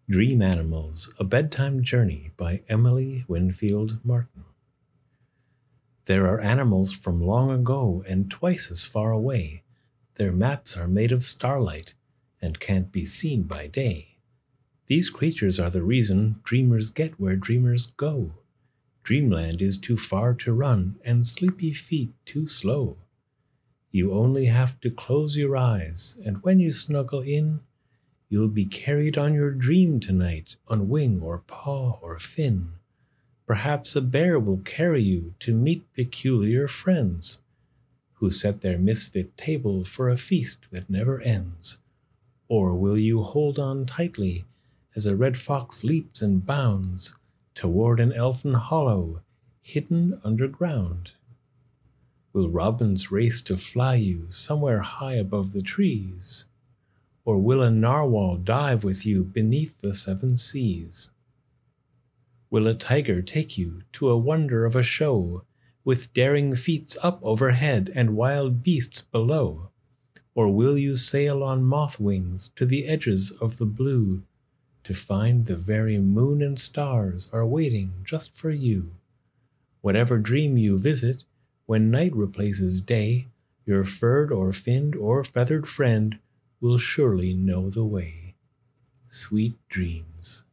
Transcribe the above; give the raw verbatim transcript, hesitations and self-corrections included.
Dream Animals, A Bedtime Journey by Emily Winfield Martin. There are animals from long ago and twice as far away. Their maps are made of starlight and can't be seen by day. These creatures are the reason dreamers get where dreamers go. Dreamland is too far to run and sleepy feet too slow. You only have to close your eyes, and when you snuggle in, you'll be carried on your dream tonight on wing or paw or fin. Perhaps a bear will carry you to meet peculiar friends who set their misfit table for a feast that never ends. Or will you hold on tightly as a red fox leaps and bounds toward an elfin hollow hidden underground? Will robins race to fly you somewhere high above the trees? Or will a narwhal dive with you beneath the seven seas? Will a tiger take you to a wonder of a show, with daring feats up overhead and wild beasts below? Or will you sail on moth wings to the edges of the blue, to find the very moon and stars are waiting just for you? Whatever dream you visit, when night replaces day, your furred or finned or feathered friend will surely know the way. Sweet dreams.